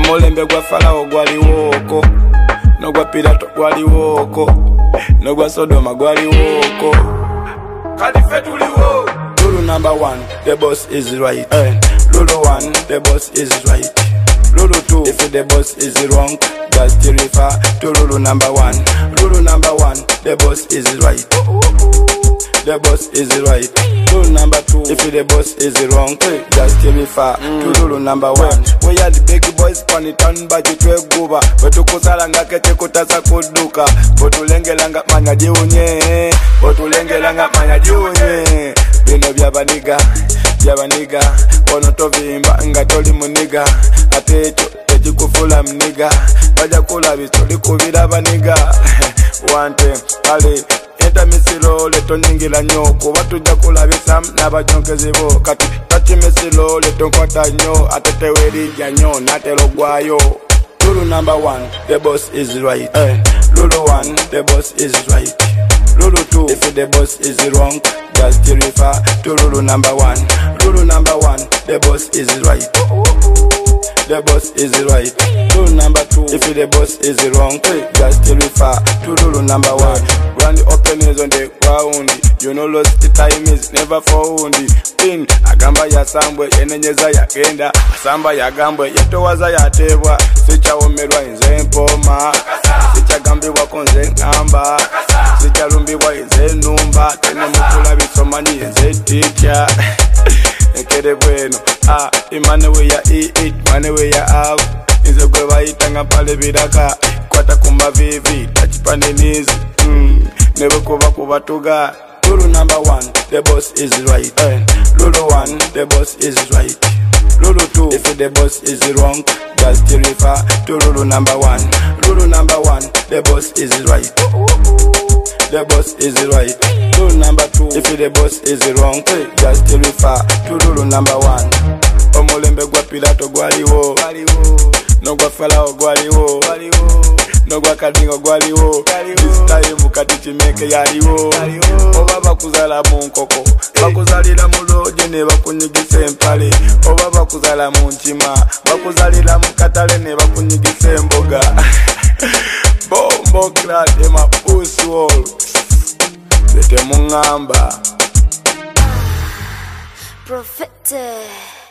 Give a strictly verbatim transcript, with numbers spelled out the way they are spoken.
Omulembe gwa Falawo gwaliwoko, nogwa Pilato gwaliwoko, nogwa Sodoma gwaliwoko. Kalife tuliwo. Rule number one, the boss is right. Hey. Rule one, the boss is right. Rule two, if the boss is wrong, just refer to rule number one. Rule number one, the boss is right. The boss is right. Rule number two, if the boss is wrong, just refer mm. to rule number one. We are the big boys panitan baji tweguba, betu kusala kete kutasa kuduka, betu lengelanga manya jiunye, betu lengelanga manya jiunye. Bino byabaniga, byabaniga, ono tovimba nga toli muniga, ate echo tekikufula mniga, baja kula bitoli kubira baniga. Wante kale enta misilo leto ningila nyoko, batuja kula bisam nabajonkezi bo, kati tati misilo leto nkwata nyo, atete werija nyo natelo gwayo. Rule number one, the boss is right. Hey. Rule one, the boss is right. Rule two, if the boss is wrong, just refer to rule number one. Rule number one, the boss is right. The boss is right. Rule number two, if the boss is wrong, just refer to rule number one. Run the openings on the ground. You know lost the time is never found. In agamba ya sambwe enenyeza ya kenda, samba ya gambwe yetowaza ya tebwa. Sicha omerwa inze mpoma, sicha gambi wako nze ngamba, sicha rumbi wa inze numba, tene mukula bisomanyi inze teacher. Ekere bueno, ah, imane we ya eat, mane we ya have. Inze kwe waitanga pale bidaka, kwata kumba vivi, tachipane nizi, mm, never kuba kuba tuga. Rule number one, the boss is right. Hey. Rule one, the boss is right. Rule two, if the boss is wrong, just refer to rule number one. Rule number one, the boss is right. The boss is right. Rule number two, if the boss is wrong, just refer to rule number one. Omulembe gwa Pilato gwaliwo, nogwa Falawo gwaliwo, nogwa Kadingo gwaliwo, this time kati Chimeke yaliwo. Oba bakuzala mu nkoko, bakuzalira mu loje ne bakunyigisa empale. Oba bakuzala mu nkima, bakuzalira mu katale ne bakunyigisa emboga. Bombo clad ema pussy wall, zete mungamba. Prophet.